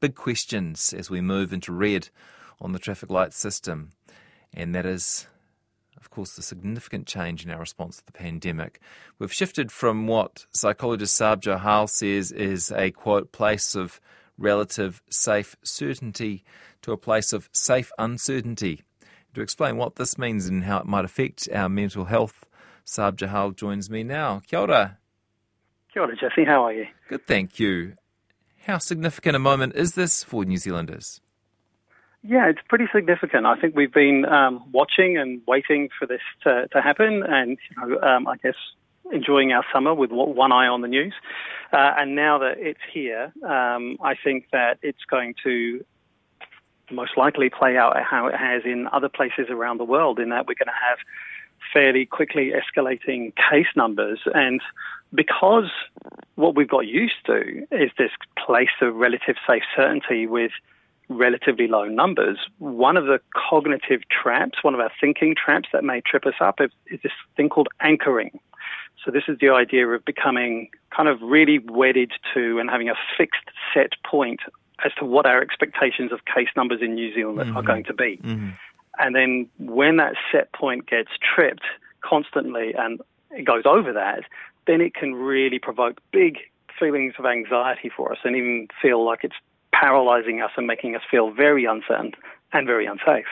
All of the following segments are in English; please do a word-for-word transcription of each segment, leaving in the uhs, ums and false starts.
big questions as we move into red on the traffic light system, and that is, of course, the significant change in our response to the pandemic. We've shifted from what psychologist Saab Johal says is a, quote, place of relative safe certainty to a place of safe uncertainty. To explain what this means and how it might affect our mental health, Saab Johal joins me now. Kia ora. Kia ora, Jesse. How are you? Good, thank you. How significant a moment is this for New Zealanders? Yeah, it's pretty significant. I think we've been um, watching and waiting for this to, to happen, and you know, um, I guess enjoying our summer with one eye on the news. Uh, and now that it's here, um, I think that it's going to most likely play out how it has in other places around the world, in that we're going to have fairly quickly escalating case numbers. And because what we've got used to is this place of relative safe certainty with relatively low numbers, one of the cognitive traps, one of our thinking traps that may trip us up is, is this thing called anchoring. So this is the idea of becoming kind of really wedded to and having a fixed set point as to what our expectations of case numbers in New Zealand mm-hmm. are going to be. Mm-hmm. And then when that set point gets tripped constantly and it goes over that, then it can really provoke big feelings of anxiety for us and even feel like it's paralyzing us and making us feel very uncertain and very unsafe.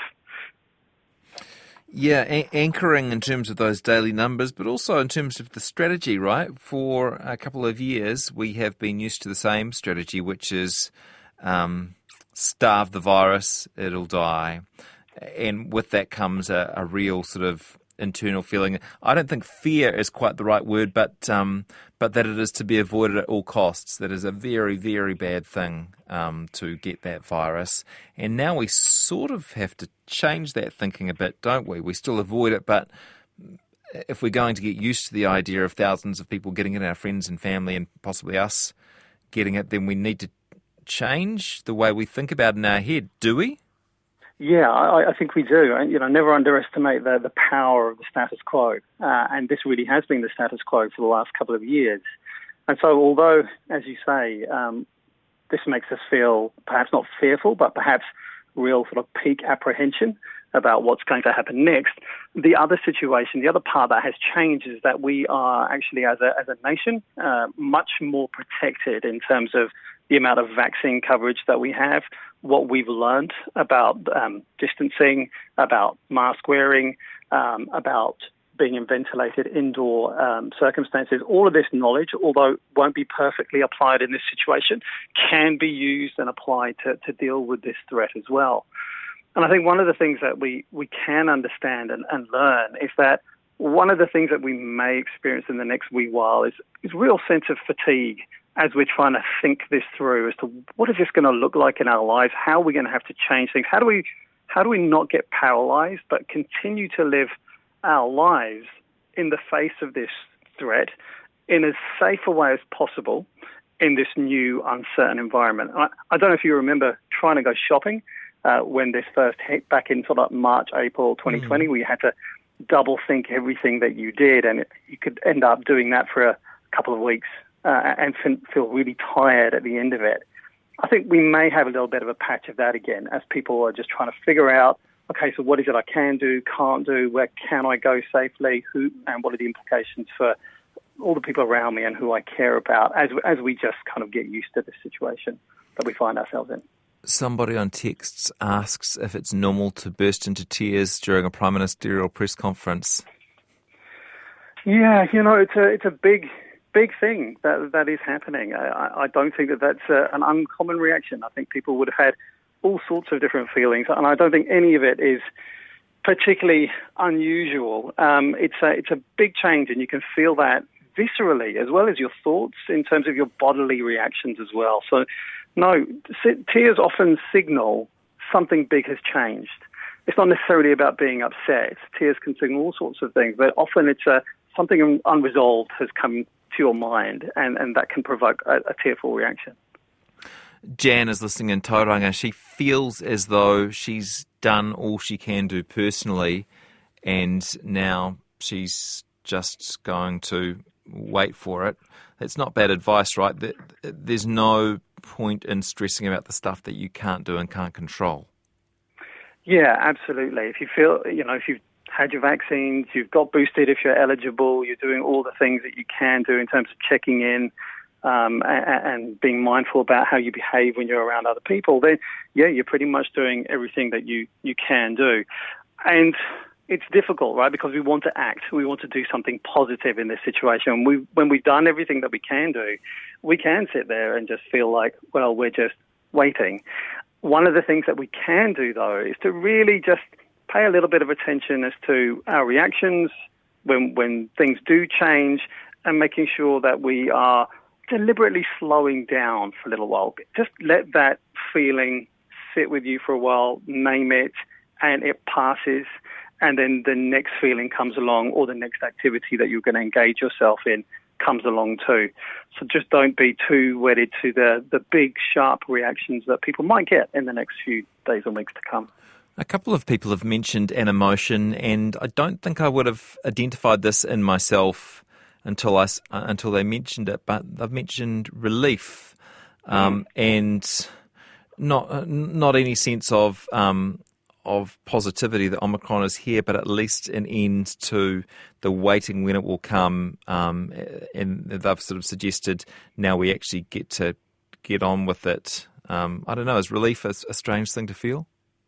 Yeah, a- anchoring in terms of those daily numbers, but also in terms of the strategy, right? For a couple of years, we have been used to the same strategy, which is um, starve the virus, it'll die. And with that comes a, a real sort of internal feeling. I don't think fear is quite the right word, but um, but that it is to be avoided at all costs. That is a very, very bad thing um, to get that virus. And now we sort of have to change that thinking a bit, don't we? We still avoid it, but if we're going to get used to the idea of thousands of people getting it, our friends and family and possibly us getting it, then we need to change the way we think about it in our head, do we? Yeah, I, I think we do. And, you know, never underestimate the, the power of the status quo. Uh, and this really has been the status quo for the last couple of years. And so although, as you say, um, this makes us feel perhaps not fearful, but perhaps real sort of peak apprehension about what's going to happen next, the other situation, the other part that has changed is that we are actually, as a, as a nation, uh, much more protected in terms of the amount of vaccine coverage that we have, what we've learned about um, distancing, about mask wearing, um, about being in ventilated indoor um, circumstances. All of this knowledge, although it won't be perfectly applied in this situation, can be used and applied to, to deal with this threat as well. And I think one of the things that we, we can understand and, and learn is that one of the things that we may experience in the next wee while is is real sense of fatigue as we're trying to think this through as to what is this going to look like in our lives? How are we going to have to change things? How do we how do we not get paralyzed but continue to live our lives in the face of this threat in as safe a way as possible in this new uncertain environment? I, I don't know if you remember trying to go shopping uh, when this first hit back in sort of March, April twenty twenty, mm. where you had to double think everything that you did, and it, you could end up doing that for a couple of weeks uh, and feel really tired at the end of it. I think we may have a little bit of a patch of that again as people are just trying to figure out, okay, so what is it I can do, can't do, where can I go safely, who, and what are the implications for all the people around me and who I care about as as we just kind of get used to this situation that we find ourselves in. Somebody on texts asks if it's normal to burst into tears during a prime ministerial press conference. Yeah, you know, it's a it's a big, big thing that that is happening. I, I don't think that that's a, an uncommon reaction. I think people would have had all sorts of different feelings, and I don't think any of it is particularly unusual. Um, it's a it's a big change, and you can feel that viscerally as well as your thoughts in terms of your bodily reactions as well. So, no, tears often signal something big has changed. It's not necessarily about being upset. Tears can signal all sorts of things, but often it's a something unresolved has come to your mind, and, and that can provoke a, a tearful reaction. Jan is listening in Tauranga. She feels as though she's done all she can do personally, and now she's just going to wait for it. It's not bad advice, right? There's no point in stressing about the stuff that you can't do and can't control. Yeah, absolutely. If you feel, you know, if you've had your vaccines, you've got boosted if you're eligible, you're doing all the things that you can do in terms of checking in um, and, and being mindful about how you behave when you're around other people, then, yeah, you're pretty much doing everything that you, you can do. And it's difficult, right, because we want to act. We want to do something positive in this situation. We, when we've done everything that we can do, we can sit there and just feel like, well, we're just waiting. One of the things that we can do, though, is to really just pay a little bit of attention as to our reactions when when things do change, and making sure that we are deliberately slowing down for a little while. Just let that feeling sit with you for a while, name it, and it passes, and then the next feeling comes along, or the next activity that you're going to engage yourself in comes along too. So just don't be too wedded to the, the big, sharp reactions that people might get in the next few days or weeks to come. A couple of people have mentioned an emotion, and I don't think I would have identified this in myself until I, uh, until they mentioned it, but they've mentioned relief um, mm. and not uh, not any sense of um, of positivity that Omicron is here, but at least an end to the waiting when it will come. Um, and they've sort of suggested now we actually get to get on with it. Um, I don't know, is relief a, a strange thing to feel?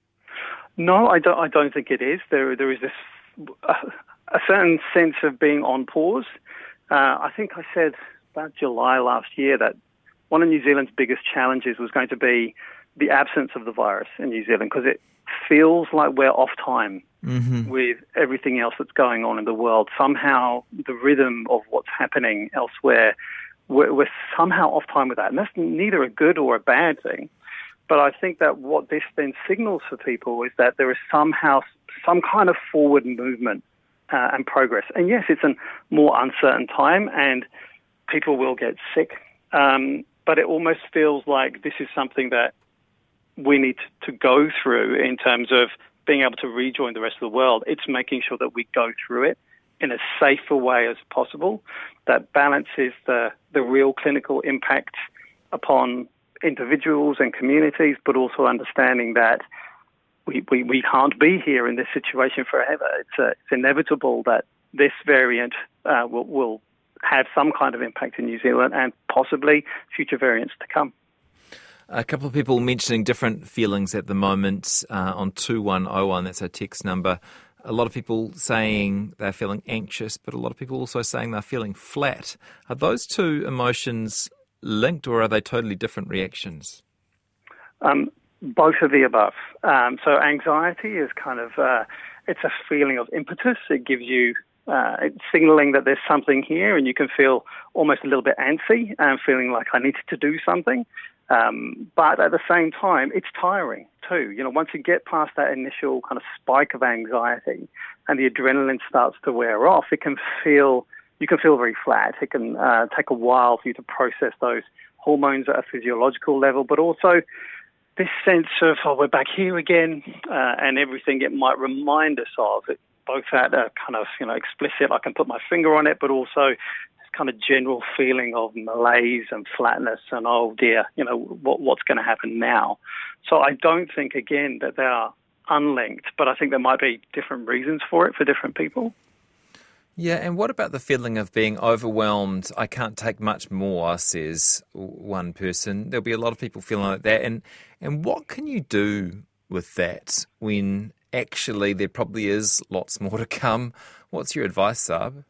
No, I don't. I don't think it is. There, there is this uh, a certain sense of being on pause. Uh, I think I said about July last year that one of New Zealand's biggest challenges was going to be the absence of the virus in New Zealand, because it feels like we're off time mm-hmm. with everything else that's going on in the world. Somehow, the rhythm of what's happening elsewhere, we're, we're somehow off time with that, and that's neither a good or a bad thing. But I think that what this then signals for people is that there is somehow some kind of forward movement uh, and progress. And yes, it's a more uncertain time and people will get sick. Um, but it almost feels like this is something that we need to go through in terms of being able to rejoin the rest of the world. It's making sure that we go through it in a safer way as possible that balances the, the real clinical impact upon individuals and communities, but also understanding that we, we, we can't be here in this situation forever. It's, uh, it's inevitable that this variant uh, will, will have some kind of impact in New Zealand and possibly future variants to come. A couple of people mentioning different feelings at the moment uh, on two one oh one, that's our text number. A lot of people saying they're feeling anxious, but a lot of people also saying they're feeling flat. Are those two emotions linked, or are they totally different reactions? Um, both of the above. Um, so anxiety is kind of, uh, it's a feeling of impetus. It gives you, uh, it's signaling that there's something here, and you can feel almost a little bit antsy and feeling like I need to do something. Um, but at the same time, it's tiring too. You know, once you get past that initial kind of spike of anxiety and the adrenaline starts to wear off, it can feel, you can feel very flat. It can uh, take a while for you to process those hormones at a physiological level, but also this sense of, oh, we're back here again, uh, and everything it might remind us of, it, both at a kind of, you know, explicit, I can put my finger on it, but also this kind of general feeling of malaise and flatness and, oh dear, you know, what, what's going to happen now? So I don't think, again, that they are unlinked, but I think there might be different reasons for it for different people. Yeah, and what about the feeling of being overwhelmed? I can't take much more, says one person. There'll be a lot of people feeling like that. And and what can you do with that when actually there probably is lots more to come? What's your advice, Saab?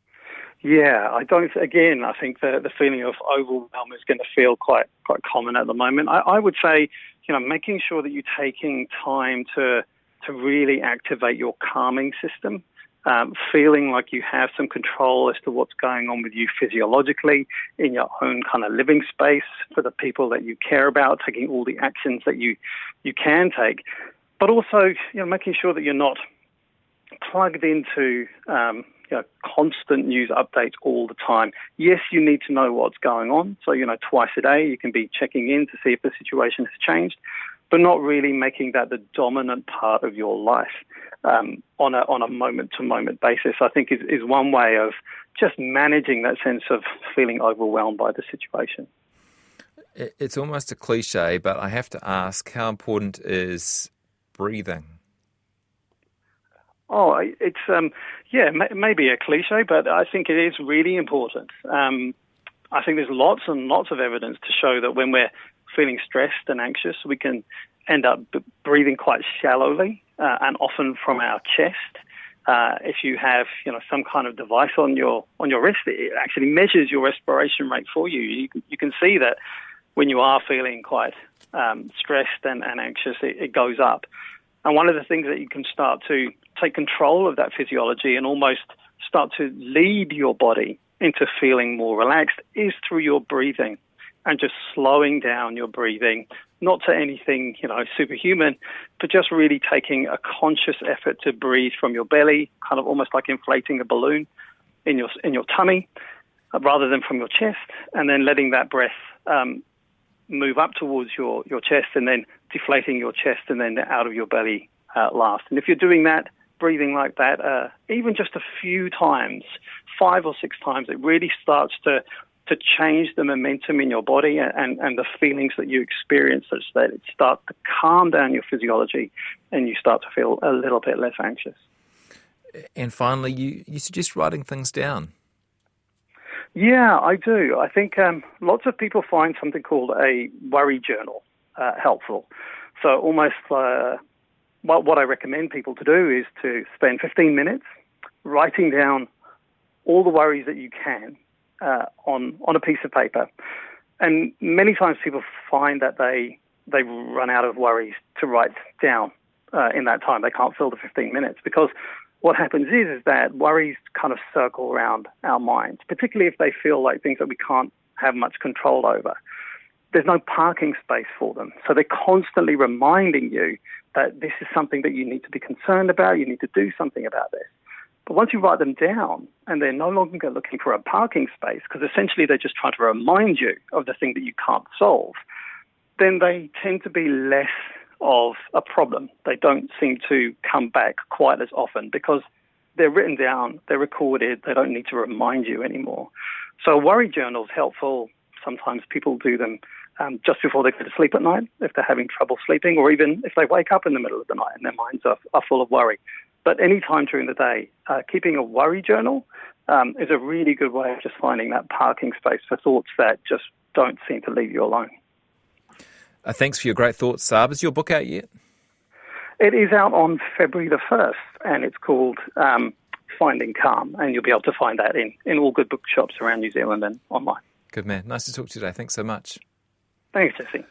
Yeah, I don't, again, I think the, the feeling of overwhelm is going to feel quite quite common at the moment. I, I would say, you know, making sure that you're taking time to to really activate your calming system. Um, feeling like you have some control as to what's going on with you physiologically in your own kind of living space for the people that you care about, taking all the actions that you, you can take, but also, you know, making sure that you're not plugged into um, you know, constant news updates all the time. Yes, you need to know what's going on. So, you know, twice a day you can be checking in to see if the situation has changed, but not really making that the dominant part of your life. Um, on a on a moment-to-moment basis, I think is, is one way of just managing that sense of feeling overwhelmed by the situation. It's almost a cliche, but I have to ask, how important is breathing? Oh, it's, um, yeah, maybe a cliche, but I think it is really important. Um, I think there's lots and lots of evidence to show that when we're feeling stressed and anxious, we can end up b- breathing quite shallowly uh, and often from our chest. Uh, if you have, you know, some kind of device on your on your wrist, it actually measures your respiration rate for you. You, you can see that when you are feeling quite um, stressed and, and anxious, it, it goes up. And one of the things that you can start to take control of that physiology and almost start to lead your body into feeling more relaxed is through your breathing and just slowing down your breathing, not to anything, you know, superhuman, but just really taking a conscious effort to breathe from your belly, kind of almost like inflating a balloon in your in your tummy, uh, rather than from your chest, and then letting that breath um, move up towards your, your chest and then deflating your chest and then out of your belly uh, last. And if you're doing that, breathing like that, uh, even just a few times, five or six times, it really starts to to change the momentum in your body and, and the feelings that you experience, such that it starts to calm down your physiology and you start to feel a little bit less anxious. And finally, you, you suggest writing things down. Yeah, I do. I think um, lots of people find something called a worry journal uh, helpful. So almost uh, what, what I recommend people to do is to spend fifteen minutes writing down all the worries that you can uh, on on a piece of paper. And many times people find that they they run out of worries to write down uh, in that time. They can't fill the fifteen minutes because what happens is, is that worries kind of circle around our minds, particularly if they feel like things that we can't have much control over. There's no parking space for them. So they're constantly reminding you that this is something that you need to be concerned about, you need to do something about this. But once you write them down and they're no longer looking for a parking space, because essentially they're just trying to remind you of the thing that you can't solve, then they tend to be less of a problem. They don't seem to come back quite as often because they're written down, they're recorded, they don't need to remind you anymore. So a worry journal is helpful. Sometimes people do them um, just before they go to sleep at night if they're having trouble sleeping, or even if they wake up in the middle of the night and their minds are, are full of worry. But any time during the day, uh, keeping a worry journal um, is a really good way of just finding that parking space for thoughts that just don't seem to leave you alone. Uh, thanks for your great thoughts, Saab. Is your book out yet? It is out on February the first, and it's called um, Finding Calm, and you'll be able to find that in, in all good bookshops around New Zealand and online. Good man. Nice to talk to you today. Thanks so much. Thanks, Jesse.